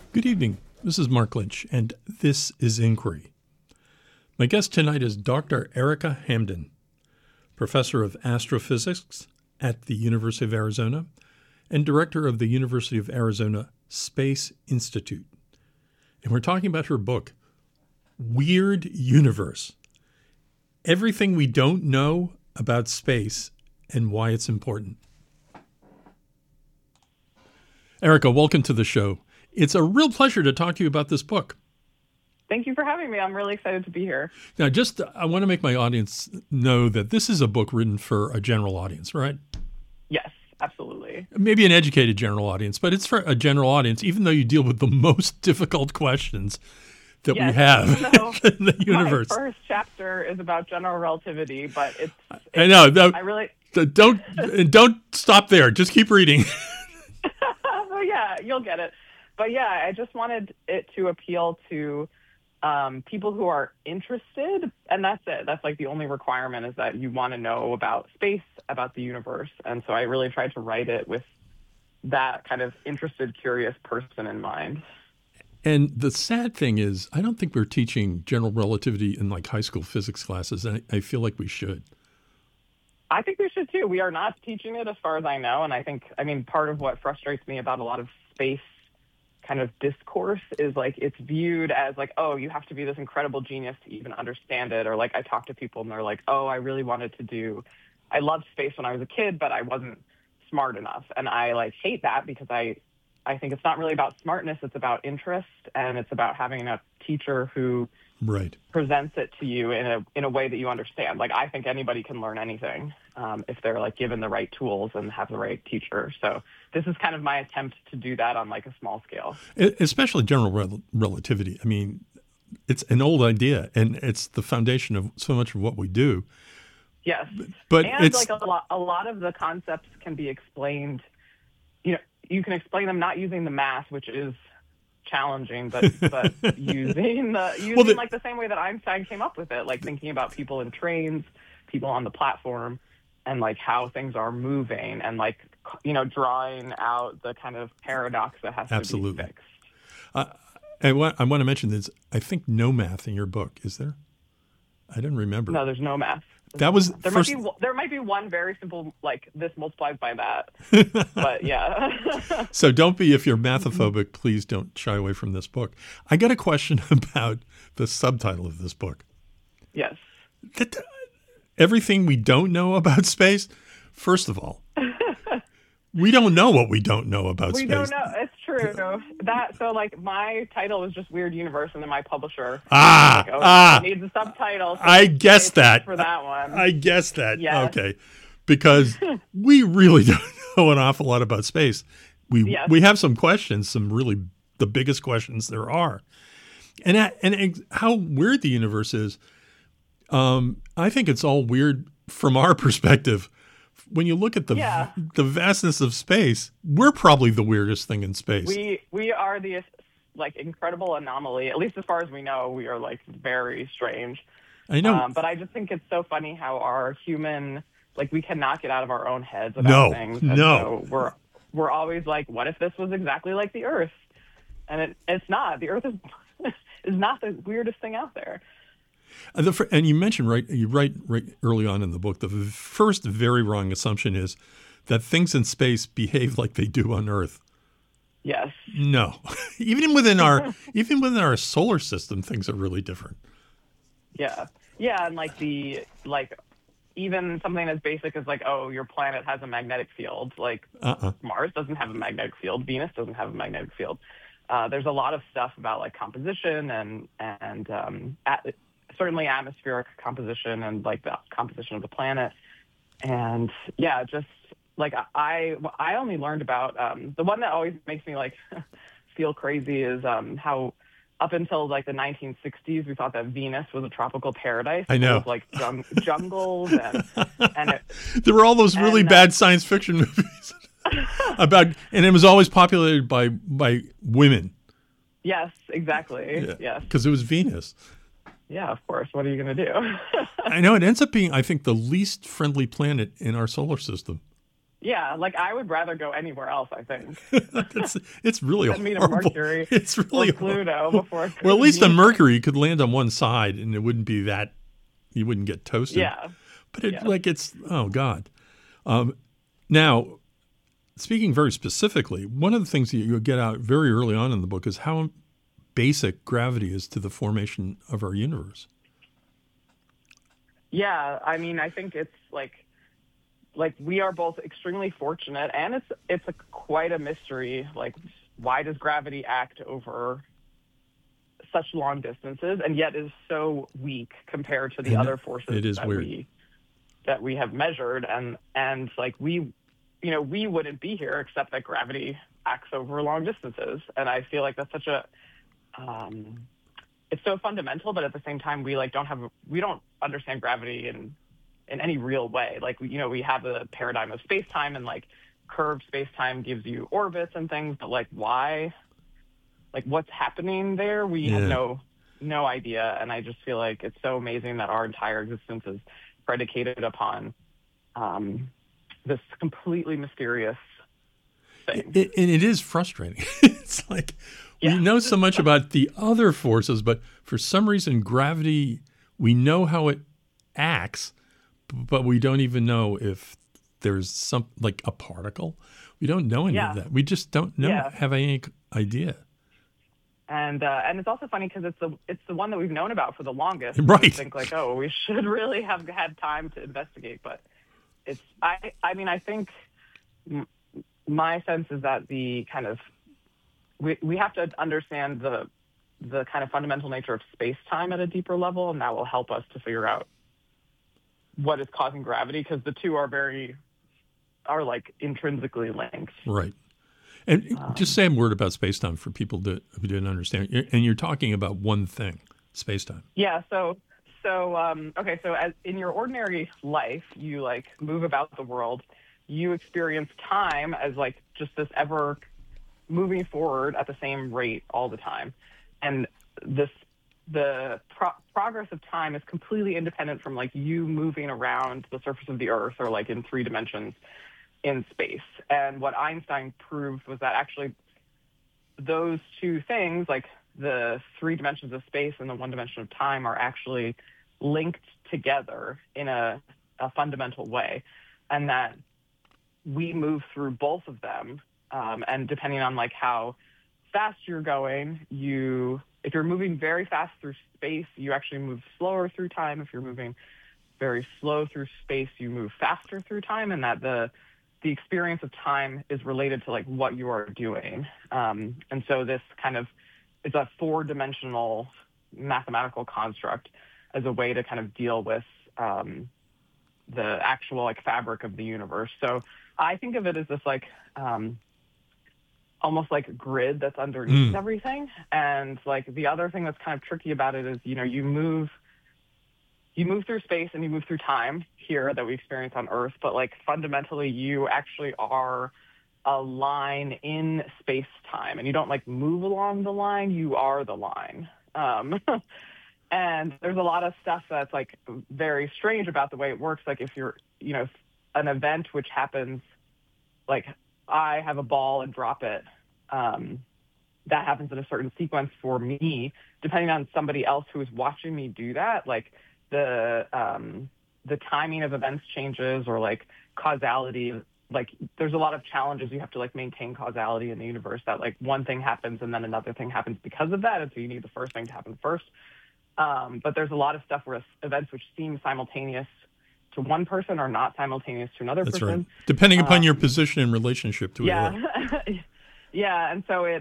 Good evening. This is Mark Lynch, and this is Inquiry. My guest tonight is Dr. Erica Hamden, professor of astrophysics at the University of Arizona and director of the University of Arizona Space Institute. And we're talking about her book, Weird Universe: Everything We Don't Know About Space and Why It's Important. Erica, welcome to the show. It's a real pleasure to talk to you about this book. Thank you for having me. I'm really excited to be here. Now, I want to make my audience know that this is a book written for a general audience, right? Yes, absolutely. Maybe an educated general audience, but it's for a general audience, even though you deal with the most difficult questions that we have in the universe. My first chapter is about general relativity, but I know. I really don't stop there. Just keep reading. Well, yeah, you'll get it. But yeah, I just wanted it to appeal to people who are interested, and that's it. That's like the only requirement, is that you want to know about space, about the universe. And so I really tried to write it with that kind of interested, curious person in mind. And the sad thing is, I don't think we're teaching general relativity in like high school physics classes. I feel like we should. I think we should too. We are not teaching it as far as I know. And I mean, part of what frustrates me about a lot of space kind of discourse is like it's viewed as like, oh, you have to be this incredible genius to even understand it. Or like I talk to people and they're like, oh, I loved space when I was a kid, but I wasn't smart enough. And I like hate that, because I think it's not really about smartness. It's about interest, and it's about having a teacher who presents it to you in a way that you understand. Like I think anybody can learn anything if they're like given the right tools and have the right teacher. So this is kind of my attempt to do that on like a small scale. Especially general relativity. I mean, it's an old idea, and it's the foundation of so much of what we do. Yes, but and like a lot of the concepts can be explained. You know, you can explain them not using the math, which is challenging, but using like the same way that Einstein came up with it, like thinking about people in trains, people on the platform, and like how things are moving, and like, you know, drawing out the kind of paradox that has to be fixed. And what I want to mention is, I think no math in your book, is there? I didn't remember. No, there's no math. There might be one very simple, like this multiplies by that, but yeah. So if you're mathophobic, please don't shy away from this book. I got a question about the subtitle of this book. Yes. Everything we don't know about space. First of all, we don't know what we don't know about space. We don't know. It's true. So like my title was just Weird Universe, and then my publisher needs a subtitle. So I guessed that for that one. I guessed that. Yes. Okay, because we really don't know an awful lot about space. We have some questions, some really the biggest questions there are, and how weird the universe is. I think it's all weird from our perspective. When you look at the vastness of space, we're probably the weirdest thing in space. We are the like incredible anomaly. At least as far as we know, we are like very strange. I know, but I just think it's so funny how our human, like, we cannot get out of our own heads about things. And so we're always like, what if this was exactly like the Earth? And it's not. The Earth is not the weirdest thing out there. And you mentioned, you write right early on in the book, the first very wrong assumption is that things in space behave like they do on Earth. Yes. No. even within our solar system, things are really different. Yeah. Yeah, and even something as basic as like, oh, your planet has a magnetic field. Like Mars doesn't have a magnetic field. Venus doesn't have a magnetic field. There's a lot of stuff about like composition and certainly atmospheric composition and like the composition of the planet. And yeah, just like I only learned about the one that always makes me like feel crazy is how up until like the 1960s we thought that Venus was a tropical paradise. I know, with, like jungles and there were all those really bad science fiction movies and it was always populated by women. Yes, exactly. Yes, because it was Venus. Yeah, of course. What are you going to do? I know. It ends up being, I think, the least friendly planet in our solar system. Yeah, like I would rather go anywhere else, I think, It's really than meet a horrible. Mercury It's or really horrible. Pluto before it Well, goes at to least a Venus. Mercury could land on one side, and it wouldn't be that you wouldn't get toasted. Yeah, But it yeah, like it's oh god. Now, speaking very specifically, one of the things that you get out very early on in the book is how basic gravity is to the formation of our universe. yeah. I mean, I think it's like we are both extremely fortunate, and it's quite a mystery. Like, why does gravity act over such long distances, and yet is so weak compared to the And other forces it is that weird. we have measured, and like we wouldn't be here except that gravity acts over long distances, and I feel like that's such a it's so fundamental, but at the same time we don't understand gravity in any real way. Like we have the paradigm of space time, and like curved space time gives you orbits and things, but like why, like what's happening there, we have Yeah. no idea. And I just feel like it's so amazing that our entire existence is predicated upon this completely mysterious thing. And it is frustrating. It's like we Yeah. know so much about the other forces, but for some reason, gravity, we know how it acts, but we don't even know if there's some like a particle. We don't know any Yeah. of that. We just don't know, Yeah. have any idea. And it's also funny because it's the one that we've known about for the longest. Right. You think like, oh, we should really have had time to investigate, but it's I mean, I think my sense is that the kind of we have to understand the kind of fundamental nature of space time at a deeper level, and that will help us to figure out what is causing gravity, because the two are like intrinsically linked. Right. And just say a word about space-time for people who didn't understand. And you're talking about one thing, space-time. Yeah. Okay. So as in your ordinary life, you like move about the world, you experience time as like just this ever moving forward at the same rate all the time. And the progress of time is completely independent from like you moving around the surface of the earth or like in 3 dimensions in space. And what Einstein proved was that actually those two things, like the 3 dimensions of space and the 1 dimension of time, are actually linked together in a fundamental way, and that we move through both of them. And depending on like how fast you're going, if you're moving very fast through space, you actually move slower through time. If you're moving very slow through space, you move faster through time, and that the experience of time is related to like what you are doing. And so this kind of is a 4-dimensional mathematical construct as a way to kind of deal with the actual like fabric of the universe. So I think of it as this like almost like a grid that's underneath everything. And like the other thing that's kind of tricky about it is, you move through space and you move through time here that we experience on Earth, but like fundamentally you actually are a line in space-time, and you don't like move along the line, you are the line. And there's a lot of stuff that's like very strange about the way it works. Like if you're, an event which happens, like I have a ball and drop it, that happens in a certain sequence for me, depending on somebody else who is watching me do that, like the timing of events changes, or like causality. Like there's a lot of challenges. You have to like maintain causality in the universe, that like one thing happens and then another thing happens because of that. And so you need the first thing to happen first. But there's a lot of stuff where events which seem simultaneous to one person are not simultaneous to another That's person. right. Depending upon your position in relationship to it. Yeah. Yeah. And so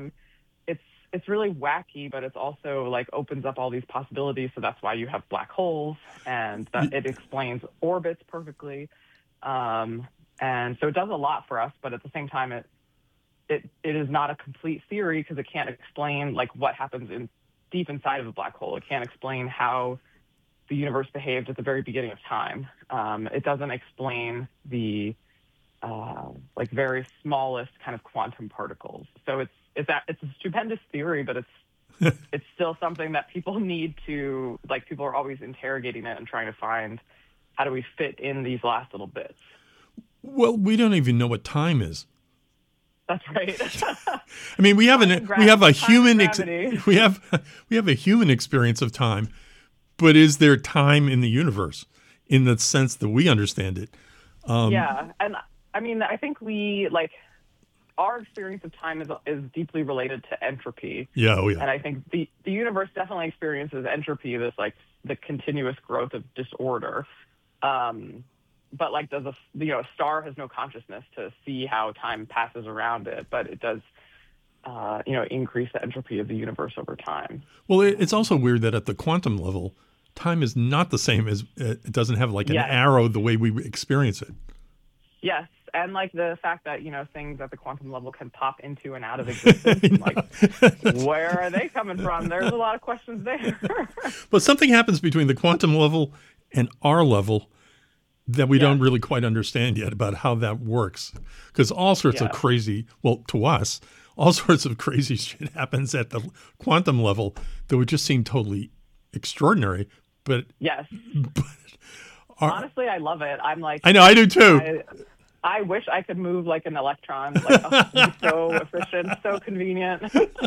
it's really wacky, but it's also like opens up all these possibilities. So that's why you have black holes, and that it explains orbits perfectly. And so it does a lot for us, but at the same time, it is not a complete theory, because it can't explain like what happens deep inside of a black hole. It can't explain how the universe behaved at the very beginning of time. It doesn't explain the like very smallest kind of quantum particles. So it's a stupendous theory, but it's still something that people need to, like, people are always interrogating it and trying to find how do we fit in these last little bits. Well, we don't even know what time is. That's right. I mean, we have a human we have a human experience of time, but is there time in the universe in the sense that we understand it? Yeah, and I mean, I think our experience of time is deeply related to entropy. Yeah, oh yeah. And I think the universe definitely experiences entropy, this like the continuous growth of disorder. But like, does a star has no consciousness to see how time passes around it, but it does, increase the entropy of the universe over time. Well, it's also weird that at the quantum level, time is not the same as it doesn't have like an arrow the way we experience it. Yes. And like the fact that, things at the quantum level can pop into and out of existence, where are they coming from? There's a lot of questions there. But something happens between the quantum level and our level that we don't really quite understand yet about how that works. Because all sorts of crazy, well, to us, all sorts of crazy shit happens at the quantum level that would just seem totally extraordinary. But yes. Honestly, I love it. I'm like, I know, I do too. I wish I could move like an electron. Like, it's so efficient, so convenient.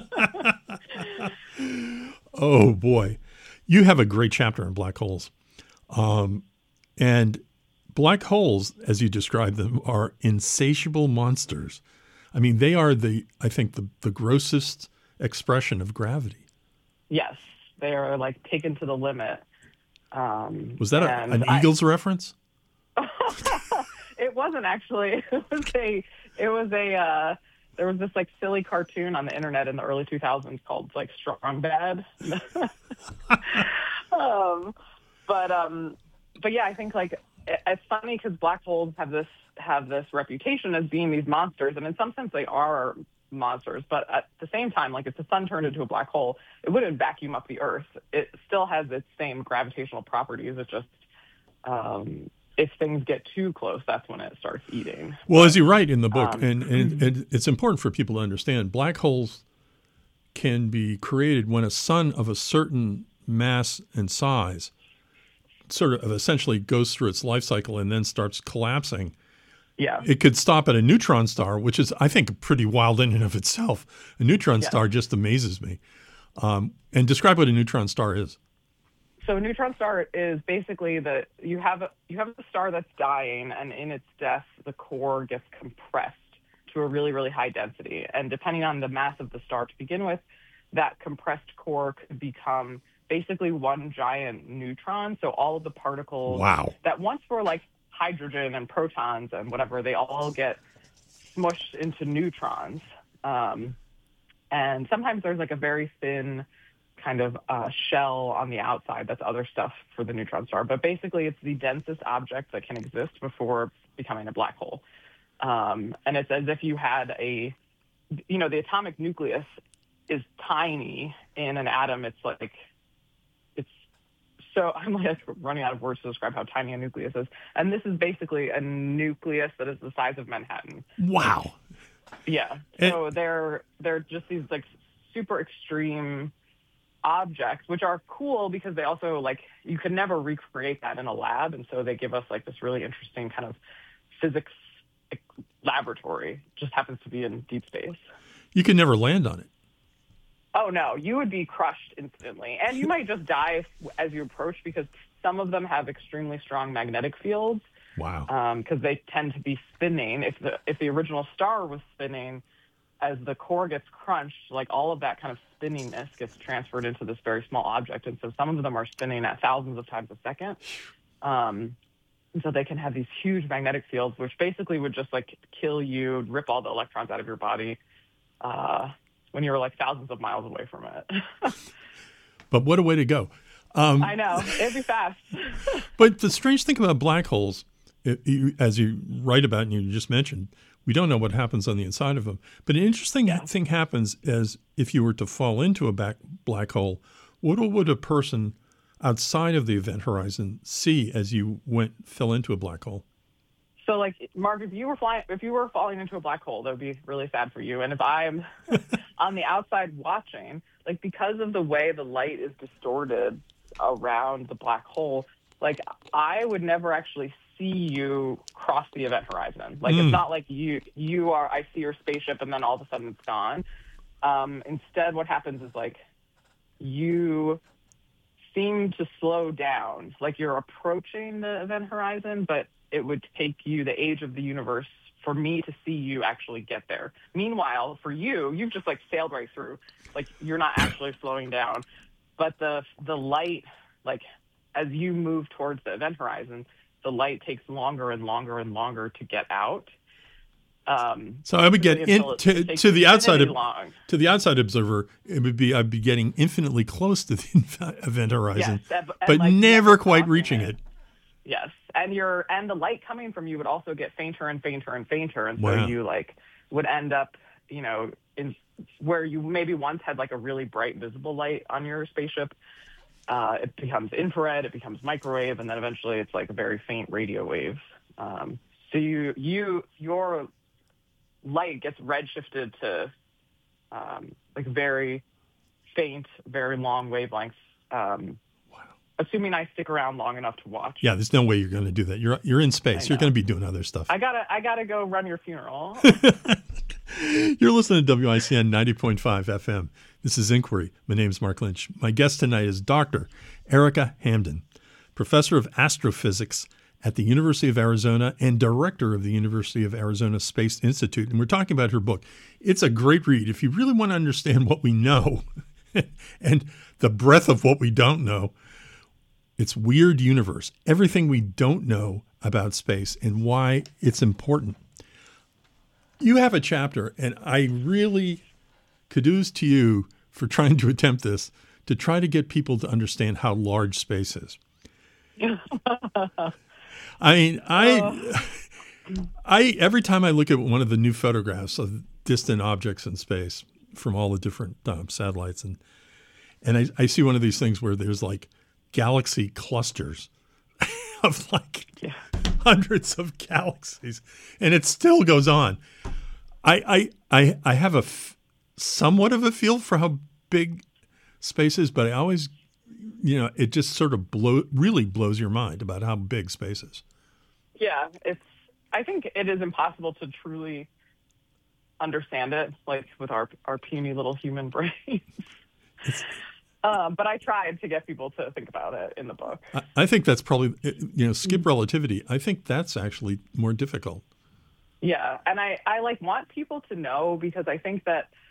Oh boy, you have a great chapter on black holes, and black holes, as you describe them, are insatiable monsters. I mean, they are I think the grossest expression of gravity. Yes, they are like taken to the limit. Was that an Eagles reference? It wasn't actually. There was this like silly cartoon on the internet in the early 2000s called like Strong Bad. But yeah, I think like it's funny because black holes have this reputation as being these monsters, and in some sense they are monsters. But at the same time, like if the sun turned into a black hole, it wouldn't vacuum up the Earth. It still has its same gravitational properties. It just if things get too close, that's when it starts eating. Well, as you write in the book, and it's important for people to understand, black holes can be created when a sun of a certain mass and size sort of essentially goes through its life cycle and then starts collapsing. Yeah. It could stop at a neutron star, which is, I think, pretty wild in and of itself. A neutron star just amazes me. And describe what a neutron star is. So a neutron star is basically you have a star that's dying, and in its death, the core gets compressed to a really, really high density. And depending on the mass of the star to begin with, that compressed core could become basically one giant neutron. So all of the particles that once were like hydrogen and protons and whatever, they all get smushed into neutrons. And sometimes there's like a very thin kind of shell on the outside that's other stuff for the neutron star. But basically, it's the densest object that can exist before becoming a black hole. And it's as if you had the atomic nucleus is tiny in an atom. So I'm like running out of words to describe how tiny a nucleus is. And this is basically a nucleus that is the size of Manhattan. Wow. Yeah. So they're just these like super extreme objects, which are cool because they also like you could never recreate that in a lab. And so they give us like this really interesting kind of physics laboratory. Just happens to be in deep space. You can never land on it. Oh, no, you would be crushed instantly. And you might just die as you approach because some of them have extremely strong magnetic fields. Wow. Because they tend to be spinning. If the original star was spinning, as the core gets crunched, like all of that kind of spinningness gets transferred into this very small object. And so some of them are spinning at thousands of times a second. And so they can have these huge magnetic fields, which basically would just like kill you, rip all the electrons out of your body. When you were like thousands of miles away from it. But what a way to go. I know. It'd be fast. But the strange thing about black holes, as you write about and you just mentioned, we don't know what happens on the inside of them. But an interesting thing happens as if you were to fall into a black hole, what would a person outside of the event horizon see as you fell into a black hole? So, like, Mark, if you were falling into a black hole, that would be really sad for you. And if I'm on the outside watching, like, because of the way the light is distorted around the black hole, like, I would never actually see you cross the event horizon. Like, it's not like you are, I see your spaceship and then all of a sudden it's gone. Instead, what happens is, like, you seem to slow down. Like, you're approaching the event horizon, but it would take you the age of the universe for me to see you actually get there. Meanwhile, for you, you've just, like, sailed right through. Like, you're not actually slowing down. But the light, like, as you move towards the event horizon, the light takes longer and longer and longer to get out. So I would get to the outside observer. I'd be getting infinitely close to the event horizon, yes, but like, never quite reaching it. Yes, and the light coming from you would also get fainter and fainter and fainter, and so wow. you, like, would end up, you know, in where you maybe once had, like, a really bright visible light on your spaceship. It becomes infrared, it becomes microwave, and then eventually it's, like, a very faint radio wave. So your light gets redshifted to like very faint, very long wavelengths. Wow. Assuming I stick around long enough to watch. Yeah, there's no way you're going to do that. You're in space. You're going to be doing other stuff. I gotta go run your funeral. You're listening to WICN 90.5 FM. This is Inquiry. My name is Mark Lynch. My guest tonight is Dr. Erica Hamden, professor of astrophysics at the University of Arizona and director of the University of Arizona Space Institute. And we're talking about her book. It's a great read. If you really want to understand what we know and the breadth of what we don't know, it's Weird Universe, everything we don't know about space and why it's important. You have a chapter, and I really kudos to you for trying to attempt this, to try to get people to understand how large space is. I mean, I every time I look at one of the new photographs of distant objects in space from all the different satellites, and I see one of these things where there's, like, galaxy clusters of, like, hundreds of galaxies, and it still goes on. I have somewhat of a feel for how big space is, but I always, it just sort of really blows your mind about how big space is. Yeah, I think it is impossible to truly understand it, like, with our puny little human brains. But I tried to get people to think about it in the book. I think that's probably, skip relativity. I think that's actually more difficult. Yeah, and I want people to know, because I think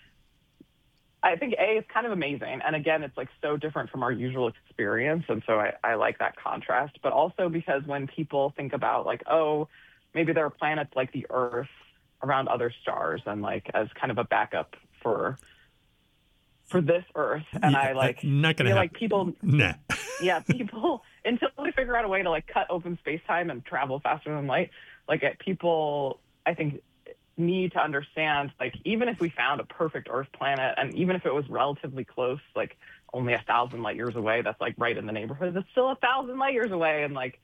it's kind of amazing. And again, it's, like, so different from our usual experience. And so I like that contrast. But also because when people think about, like, oh, maybe there are planets like the Earth around other stars, and, like, as kind of a backup for this Earth. And yeah, I, like, not gonna feel like people, nah. yeah, people, until we figure out a way to, like, cut open space-time and travel faster than light, like, people, I think, need to understand, like, even if we found a perfect Earth planet, and even if it was relatively close, like, only 1,000 light years away, that's, like, right in the neighborhood, it's still 1,000 light years away. And, like,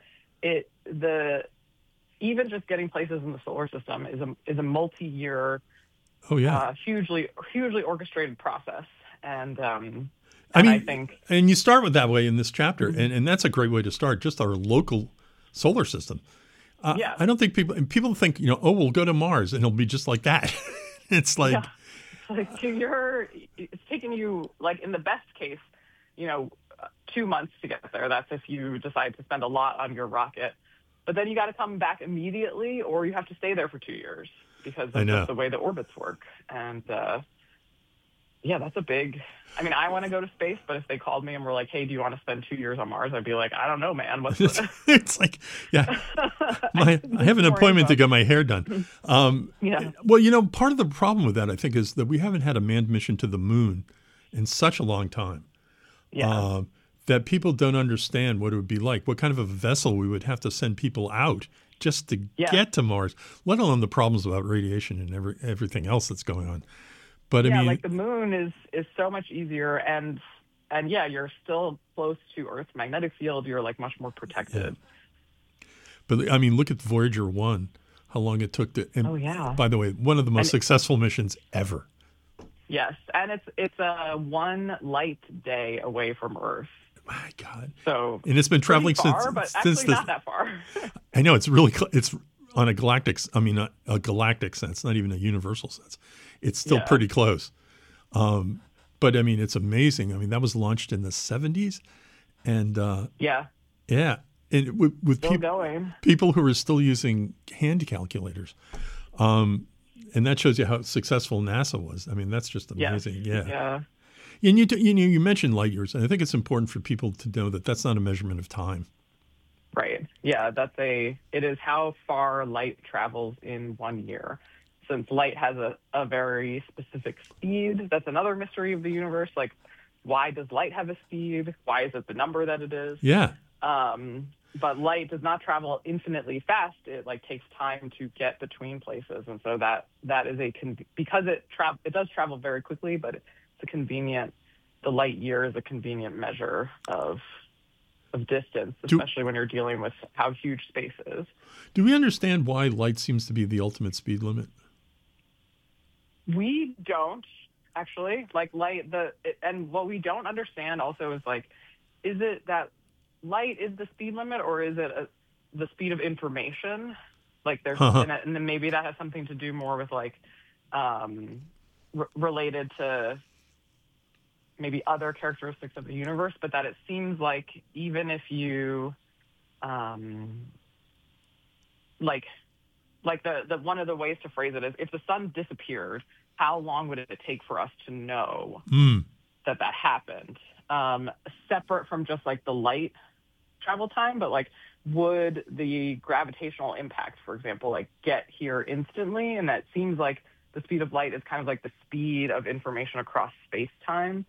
even just getting places in the solar system is a multi-year, hugely orchestrated process. And I think, and you start with that way in this chapter, and that's a great way to start, just our local solar system. I don't think people think, we'll go to Mars and it'll be just like that. It's like, it's taking you, like, in the best case, 2 months to get there. That's if you decide to spend a lot on your rocket. But then you got to come back immediately, or you have to stay there for 2 years, because that's just the way the orbits work. And that's a big. I mean, I want to go to space, but if they called me and were like, "Hey, do you want to spend 2 years on Mars?" I'd be like, "I don't know, man. What's It's like, yeah, I have an appointment to get my hair done." Well, part of the problem with that, I think, is that we haven't had a manned mission to the moon in such a long time. Yeah. That people don't understand what it would be like, what kind of a vessel we would have to send people out just to get to Mars, let alone the problems about radiation and everything else that's going on. But I mean, like, the moon is so much easier, and you're still close to Earth's magnetic field. You're, like, much more protected. Yeah. But I mean, look at Voyager 1, how long it took to. And by the way, one of the most successful missions ever. Yes, and it's a 1 light day away from Earth. My God. So, and it's been traveling far, since but actually not that far. I know it's really it's on a galactic. I mean, a galactic sense, not even a universal sense. It's still Yeah. pretty close. But I mean, it's amazing. I mean, that was launched in the 70s, and Yeah. yeah, and with Still going. people who are still using hand calculators, and that shows you how successful NASA was. I mean, that's just amazing. Yes. Yeah. Yeah. And you mentioned light years, and I think it's important for people to know that that's not a measurement of time. Right. Yeah, it is how far light travels in 1 year. Since light has a very specific speed, that's another mystery of the universe. Like, why does light have a speed? Why is it the number that it is? Yeah. But light does not travel infinitely fast. It takes time to get between places. And so that is because it does travel very quickly, but the light year is a convenient measure of distance, especially when you're dealing with how huge space is. Do we understand why light seems to be the ultimate speed limit? We don't actually and what we don't understand also is is it that light is the speed limit, or is it the speed of information? And then maybe that has something to do more with related to maybe other characteristics of the universe, but that it seems like even if you, the one of the ways to phrase it is, if the sun disappeared, how long would it take for us to know that happened? Separate from just the light travel time, but would the gravitational impact, for example, get here instantly? And that seems like the speed of light is kind of like the speed of information across space-time.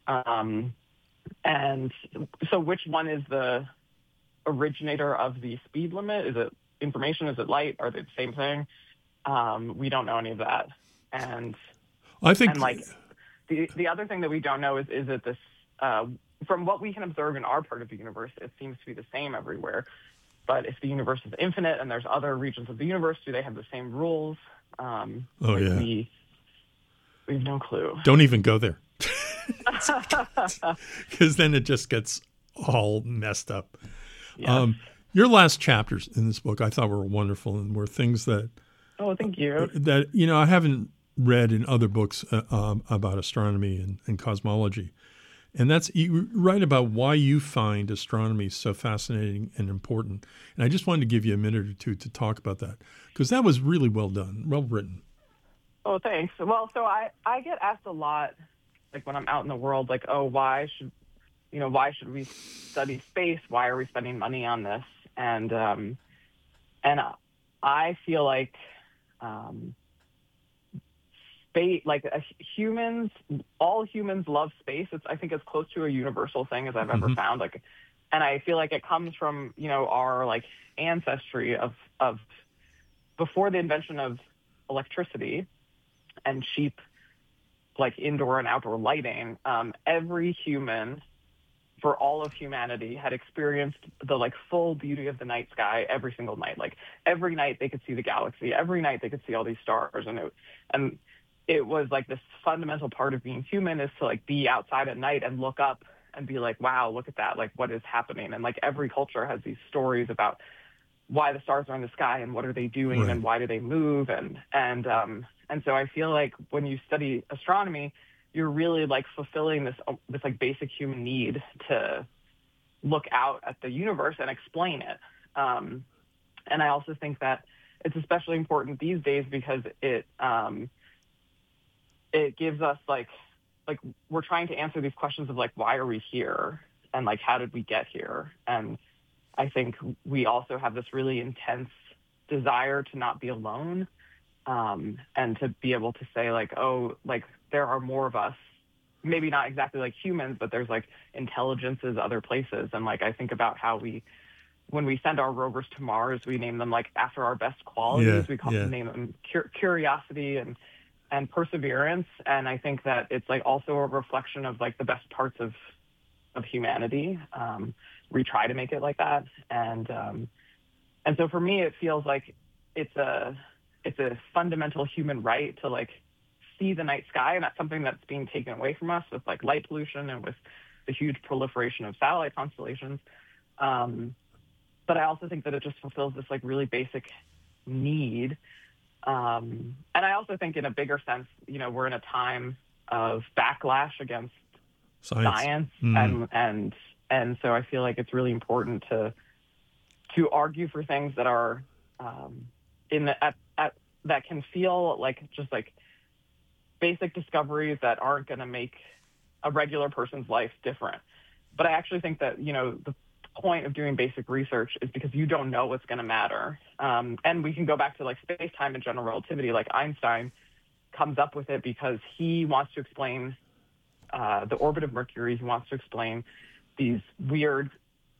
And so which one is the originator of the speed limit? Is it information? Is it light? Are they the same thing? We don't know any of that. And I think the other thing that we don't know is it this, from what we can observe in our part of the universe, it seems to be the same everywhere. But if the universe is infinite and there's other regions of the universe, do they have the same rules? We have no clue. Don't even go there. Because then it just gets all messed up. Yes. Your last chapters in this book I thought were wonderful and were things that thank you. That I haven't read in other books about astronomy and cosmology. And that's, you write about why you find astronomy so fascinating and important. And I just wanted to give you a minute or two to talk about that, because that was really well done, well written. Oh, thanks. Well, so I get asked a lot, when I'm out in the world, why should we study space? Why are we spending money on this? And I feel like space, all humans love space. It's, I think, as close to a universal thing as I've ever found. And I feel like it comes from, our ancestry of before the invention of electricity and cheap, indoor and outdoor lighting. Every human, for all of humanity, had experienced the full beauty of the night sky every single night. Every night they could see the galaxy. Every night they could see all these stars, and it was this fundamental part of being human is to be outside at night and look up and be wow, look at that, what is happening? And every culture has these stories about why the stars are in the sky and what are they doing, right, and why do they move, and so I feel like when you study astronomy, you're really fulfilling this basic human need to look out at the universe and explain it. And I also think that it's especially important these days because it gives us we're trying to answer these questions of why are we here and how did we get here? And I think we also have this really intense desire to not be alone, and to be able to say there are more of us, maybe not exactly like humans, but there's intelligences other places. And I think about how when we send our rovers to Mars, we name them after our best qualities. We name them curiosity and perseverance. And I think that it's also a reflection of the best parts of humanity. We try to make it like that. And so for me, it feels like it's a fundamental human right to see the night sky, and that's something that's being taken away from us with light pollution and with the huge proliferation of satellite constellations. But but I also think that it just fulfills this like really basic need. And I also think in a bigger sense, we're in a time of backlash against science. And so I feel like it's really important to argue for things that are that can feel like just like basic discoveries that aren't going to make a regular person's life different. But I actually think that, the point of doing basic research is because you don't know what's going to matter. And we can go back to like space-time and general relativity. Like Einstein comes up with it because he wants to explain the orbit of Mercury. He wants to explain these weird,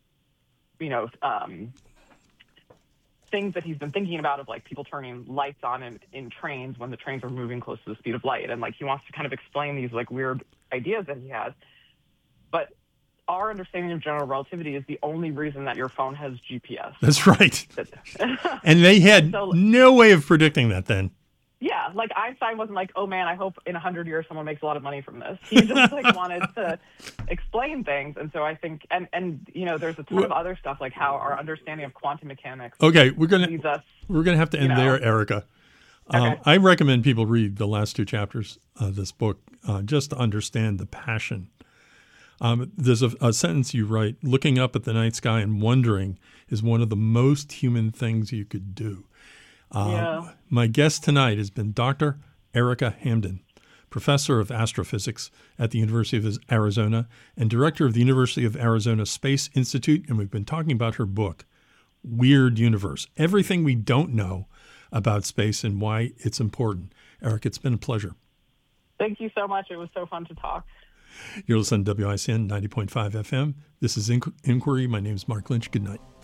things that he's been thinking about of like people turning lights on in trains when the trains are moving close to the speed of light. And like he wants to kind of explain these like weird ideas that he has. But our understanding of general relativity is the only reason that your phone has GPS. That's right. And they had no way of predicting that then. Yeah, like Einstein wasn't like, oh man, I hope in 100 years someone makes a lot of money from this. He just like wanted to explain things. And so I think, and there's a ton of other stuff like how our understanding of quantum mechanics. Okay, we're gonna have to end there, Erica. Okay. I recommend people read the last 2 chapters of this book just to understand the passion. There's a sentence you write: looking up at the night sky and wondering is one of the most human things you could do. My guest tonight has been Dr. Erica Hamden, professor of astrophysics at the University of Arizona and director of the University of Arizona Space Institute. And we've been talking about her book, Weird Universe, everything we don't know about space and why it's important. Erica, it's been a pleasure. Thank you so much. It was so fun to talk. You're listening to WICN 90.5 FM. This is Inquiry. My name is Mark Lynch. Good night.